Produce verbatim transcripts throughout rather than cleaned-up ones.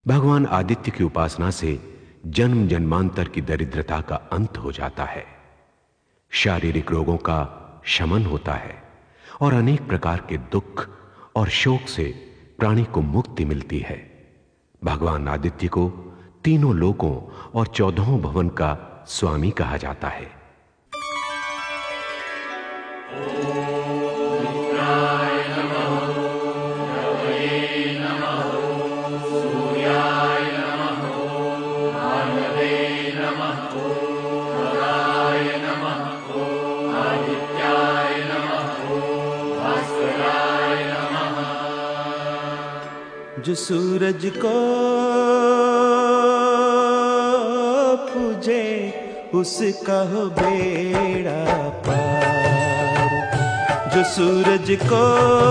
भगवान आदित्य की उपासना से जन्म जन्मांतर की दरिद्रता का अंत हो जाता है, शारीरिक रोगों का शमन होता है और अनेक प्रकार के दुख और शोक से प्राणी को मुक्ति मिलती है। भगवान आदित्य को तीनों लोकों और चौदहों भवन का स्वामी कहा जाता है। जो सूरज को पूजे उसका हो बेड़ा पार, जो सूरज को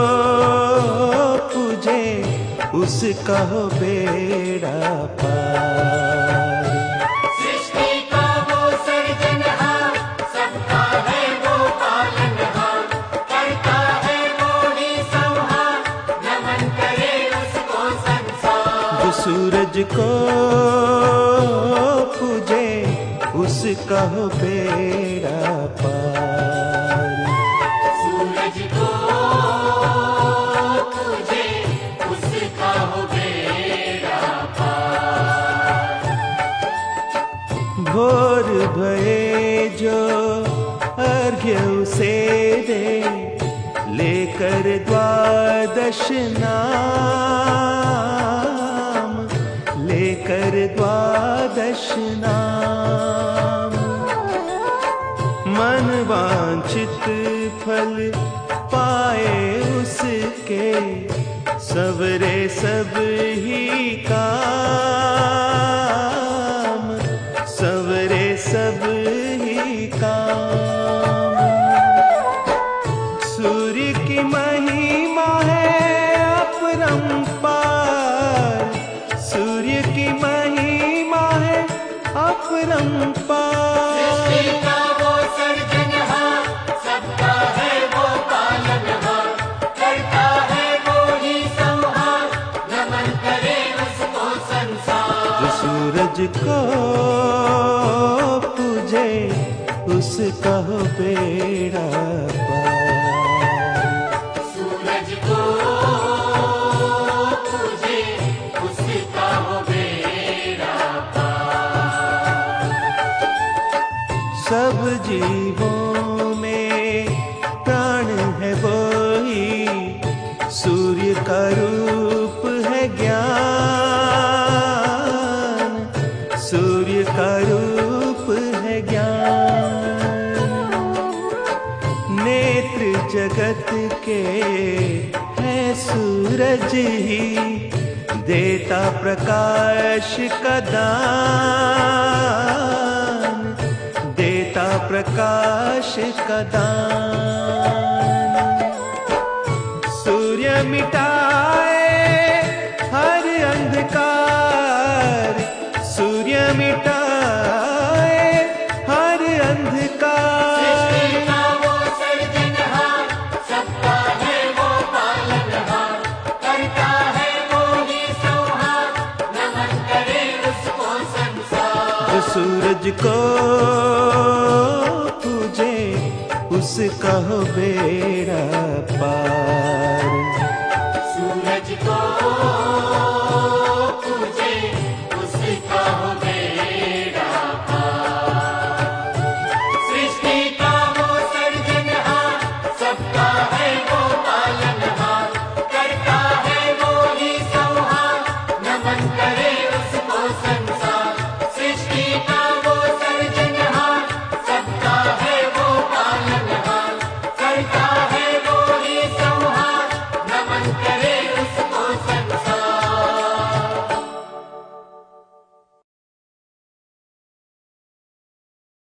पूजे उसका हो बेड़ा पार। सृष्टि का वो सर्जनहार, सबका है वो पालनहार, करता है वो ही संहार, नमन करे उसको संसार। जो सूरज को पूजे उसका हो बेड़ा पार। सूरज को पूजे उसका हो बेड़ा पार। भोर भये जो अर्घ्य उसे दे, लेकर द्वादश नाम, लेकर द्वादश नाम। मन वांछित फल पाए उसके, सवरे सब ही काम, सवरे सब ही काम। सूर्य की महिमा है अपरंपार, सूर्य की महिमा है अपरंपार। सृष्टि का वो सर्जनहार, सबका है वो पालनहार, करता है वो ही संहार, नमन करे उसको संसार। जो सूरज को पूजे उसका हो बेड़ा पार। सूरज को पूजे उसका हो बेड़ा पार। सब जीवों में प्राण है वो ही, सूर्य का रूप है ज्ञान, सूर्य का रूप है ज्ञान। नेत्र जगत के है सूरज ही, देता प्रकाश का दान, देता प्रकाश का दान। सूर्य मिटाए हर अंधकार, सूर्य मिटाए हर अंधकार। सृष्टि का वो सर्जनहार, सबका है वो पालनहार, करता है वो ही संहार, नमन करे उसको संसार। जो सूरज को पूजे उसका हो बेड़ा पार।